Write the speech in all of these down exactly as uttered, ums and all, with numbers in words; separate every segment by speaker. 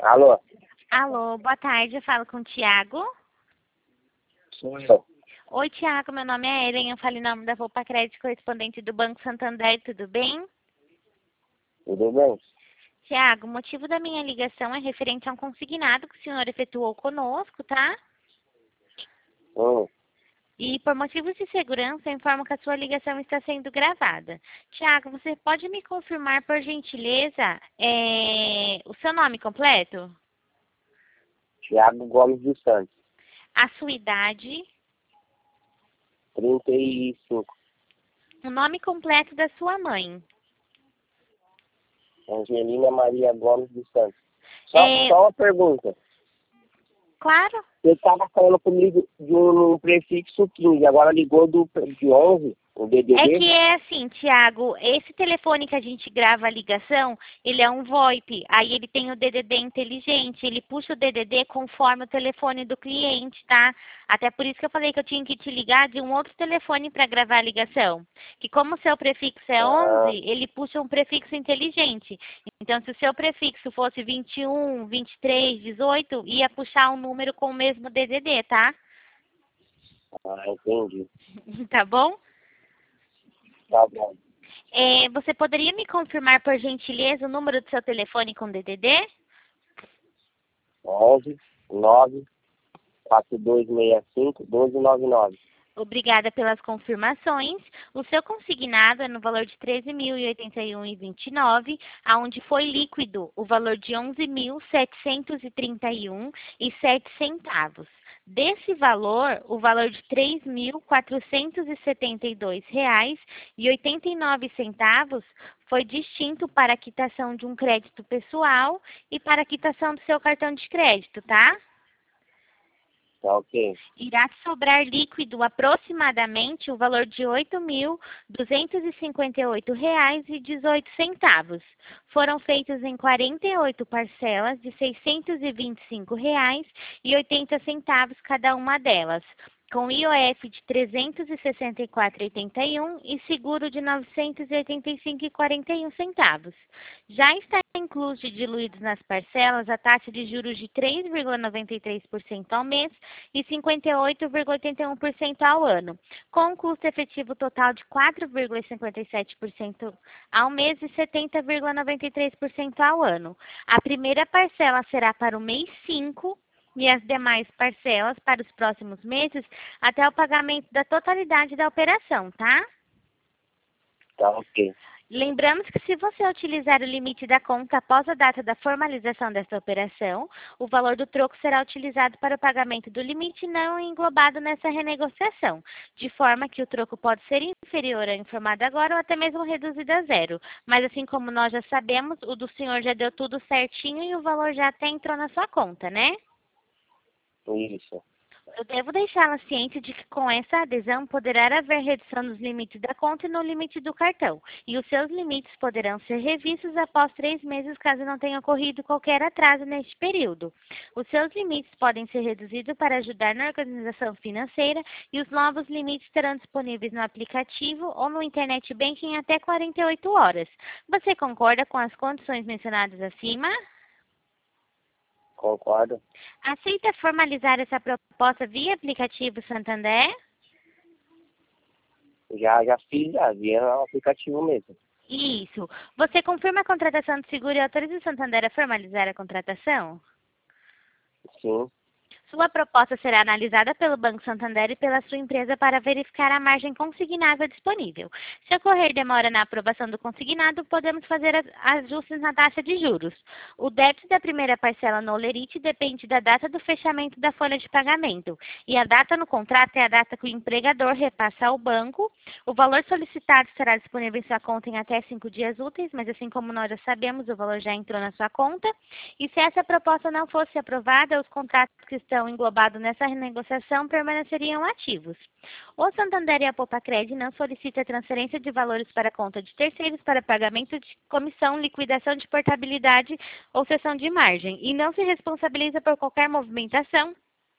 Speaker 1: Alô?
Speaker 2: Alô, boa tarde, eu falo com o Thiago.
Speaker 1: Sou eu.
Speaker 2: Oi, Thiago, meu nome é Eren, eu falo em nome da Poupa Crédito, correspondente do Banco Santander, tudo bem?
Speaker 1: Tudo bem?
Speaker 2: Thiago, o motivo da minha ligação é referente a um consignado que o senhor efetuou conosco, tá?
Speaker 1: Hum.
Speaker 2: E por motivos de segurança, eu informo que a sua ligação está sendo gravada. Thiago, você pode me confirmar, por gentileza, é, o seu nome completo?
Speaker 1: Thiago Gomes dos Santos.
Speaker 2: A sua idade,
Speaker 1: trinta e cinco.
Speaker 2: o nome completo da sua mãe.
Speaker 1: Angelina Maria Gomes dos Santos. Só,
Speaker 2: É,
Speaker 1: só uma pergunta.
Speaker 2: claro.
Speaker 1: Você estava falando comigo de um prefixo quinze, agora ligou do, de onze, o D D
Speaker 2: É
Speaker 1: D?
Speaker 2: que é assim, Thiago, esse telefone que a gente grava a ligação, ele é um VoIP, aí ele tem o D D D inteligente, ele puxa o D D D conforme o telefone do cliente, tá? Até por isso que eu falei que eu tinha que te ligar de um outro telefone para gravar a ligação. Que como o seu prefixo é
Speaker 1: Ah,
Speaker 2: onze, ele puxa um prefixo inteligente. Então, se o seu prefixo fosse vinte e um, vinte e três, dezoito, ia puxar um número com o mesmo D D D, tá?
Speaker 1: ah, entendi.
Speaker 2: Tá bom?
Speaker 1: Tá bom.
Speaker 2: É, você poderia me confirmar, por gentileza, o número do seu telefone com D D D?
Speaker 1: onze, nove, quatro dois seis cinco, doze noventa e nove.
Speaker 2: Obrigada pelas confirmações. O seu consignado é no valor de treze mil e oitenta e um reais e vinte e nove centavos, aonde foi líquido o valor de onze mil setecentos e trinta e um reais e sete centavos. Desse valor, o valor de três mil quatrocentos e setenta e dois reais e oitenta e nove centavos foi distinto para a quitação de um crédito pessoal e para a quitação do seu cartão de crédito, tá?
Speaker 1: Tá ok.
Speaker 2: Irá sobrar líquido aproximadamente o valor de oito mil duzentos e cinquenta e oito reais e dezoito centavos. Foram feitos em quarenta e oito parcelas de seiscentos e vinte e cinco reais e oitenta centavos cada uma delas, com I O F de trezentos e sessenta e quatro reais e oitenta e um e seguro de novecentos e oitenta e cinco reais e quarenta e um centavos. Já está incluso e diluídos nas parcelas a taxa de juros de três vírgula noventa e três por cento ao mês e cinquenta e oito vírgula oitenta e um por cento ao ano, com um custo efetivo total de quatro vírgula cinquenta e sete por cento ao mês e setenta vírgula noventa e três por cento ao ano. A primeira parcela será para o mês cinco e as demais parcelas para os próximos meses até o pagamento da totalidade da operação, tá?
Speaker 1: Tá ok.
Speaker 2: Lembramos que se você utilizar o limite da conta após a data da formalização desta operação, o valor do troco será utilizado para o pagamento do limite não englobado nessa renegociação, de forma que o troco pode ser inferior ao informado agora ou até mesmo reduzido a zero. Mas assim como nós já sabemos, o do senhor já deu tudo certinho e o valor já até entrou na sua conta, né?
Speaker 1: Isso.
Speaker 2: Eu devo deixá-la ciente de que com essa adesão poderá haver redução nos limites da conta e no limite do cartão, e os seus limites poderão ser revistos após três meses caso não tenha ocorrido qualquer atraso neste período. Os seus limites podem ser reduzidos para ajudar na organização financeira e os novos limites estarão disponíveis no aplicativo ou no Internet Banking até quarenta e oito horas. Você concorda com as condições mencionadas acima?
Speaker 1: Concordo.
Speaker 2: Aceita formalizar essa proposta via aplicativo Santander?
Speaker 1: Já, já fiz, já via no aplicativo mesmo.
Speaker 2: Isso. Você confirma a contratação do seguro e autoriza o Santander a formalizar a contratação?
Speaker 1: Sim.
Speaker 2: Sua proposta será analisada pelo Banco Santander e pela sua empresa para verificar a margem consignável disponível. Se ocorrer demora na aprovação do consignado, podemos fazer as- ajustes na taxa de juros. O débito da primeira parcela no Olerite depende da data do fechamento da folha de pagamento, e a data no contrato é a data que o empregador repassa ao banco. O valor solicitado estará disponível em sua conta em até cinco dias úteis, mas assim como nós já sabemos, o valor já entrou na sua conta. E se essa proposta não fosse aprovada, os contratos que estão englobados nessa renegociação permaneceriam ativos. O Santander e a Poupa-Cred não solicitam a transferência de valores para a conta de terceiros para pagamento de comissão, liquidação de portabilidade ou cessão de margem, e não se responsabiliza por qualquer movimentação,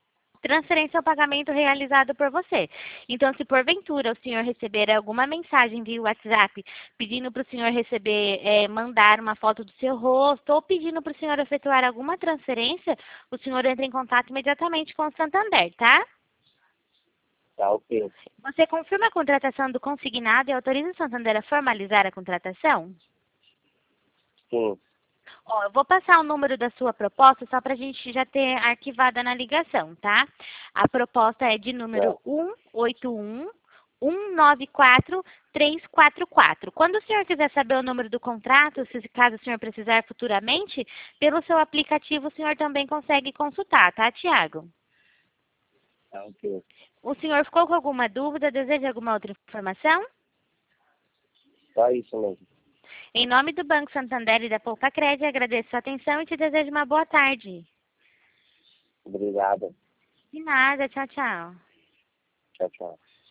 Speaker 2: transferência ou pagamento realizado por você. Então, se porventura o senhor receber alguma mensagem via WhatsApp pedindo para o senhor receber, é, mandar uma foto do seu rosto ou pedindo para o senhor efetuar alguma transferência, o senhor entra em contato imediatamente com o Santander, tá?
Speaker 1: Tá, ok.
Speaker 2: Você confirma a contratação do consignado e autoriza o Santander a formalizar a contratação?
Speaker 1: Sim.
Speaker 2: Ó, eu vou passar o número da sua proposta só para a gente já ter arquivada na ligação, tá? A proposta é de número
Speaker 1: Tá.
Speaker 2: um oito um, um nove quatro, três quatro quatro. Quando o senhor quiser saber o número do contrato, se caso o senhor precisar futuramente, pelo seu aplicativo o senhor também consegue consultar, tá, Tiago?
Speaker 1: Tá, ok.
Speaker 2: O senhor ficou com alguma dúvida? Deseja alguma outra informação?
Speaker 1: Só isso mesmo.
Speaker 2: Em nome do Banco Santander e da Poupa-Cred, agradeço sua atenção e te desejo uma boa tarde.
Speaker 1: Obrigado.
Speaker 2: De nada, tchau, tchau.
Speaker 1: Tchau, tchau.